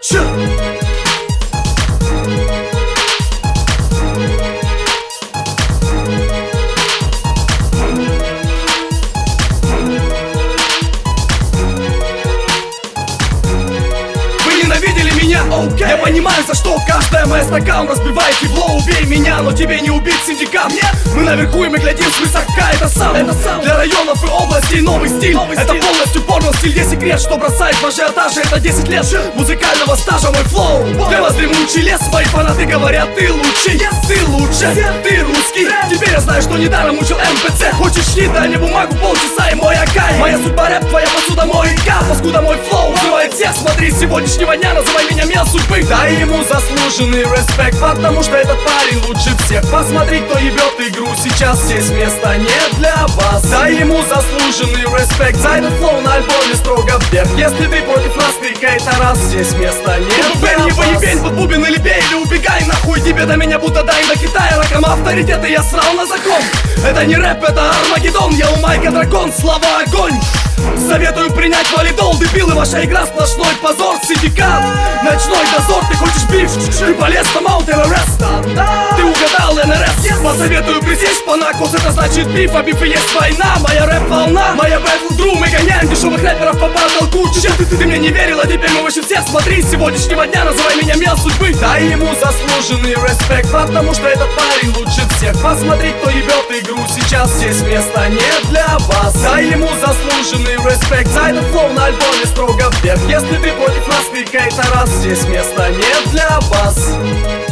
Ненавидели меня, okay. Я понимаю, за что каждая моя стакан разбивает ебло. Убей меня, но тебе не убить синдикат. Нет, мы наверху и мы глядим свысока. Это саунд для районов и областей. Новый стиль, это полностью порно-стиль. Есть секрет, что бросает в ажиотаже. Это 10 лет музыкального стажа. Мой флоу для вас дремучий лес. Мои фанаты говорят, ты лучший, ты лучше, ты русский. Теперь я знаю, что недаром учил МПЦ. Хочешь хит, дай мне бумагу полчаса и мой акай. Моя судьба рэп, твоя посуда мой ика. Паскуда мой флоу взрывает всех. Смотри, с сегодняшнего дня называй меня мел судьбы. Дай ему заслуженный респект, потому что этот парень лучше всех. Посмотри, кто ебет игру сейчас. Здесь места нет для вас. Дай ему заслуженный респект за этот флоу на альбоме строго вверх. Если ты против нас, ты хейтерас, здесь места нет для вас. Не поебень под бубен или бей, или убегай нахуй. Тебе до меня будто дай до Китая. Раком авторитеты я срал на закон. Это не рэп, это Армагеддон. Я у Майка дракон, слава огонь. Советую принять валидол, дебилы, ваша игра сплошной позор. Синдикат, ночной дозор, ты хочешь биф, ты полез на Маунт Эверест. Ты угадал НРС, посоветую пресечь Панакос. Это значит биф, а биф и есть война. Моя рэп-волна, моя бэтл-дру. Мы гоняем дешевых рэперов по потолку. Ты мне не верил, а теперь мы выше всех. Смотри, с сегодняшнего дня называй меня мел судьбы. Дай ему заслуженный респект, потому что этот парень лучше всех. Посмотри, кто ебет игру сейчас. Здесь места нет для вас. Дай ему заслуженный респект за этот флоу на альбоме строго вверх. Если ты против нас, ты хейтерас, здесь места нет для вас.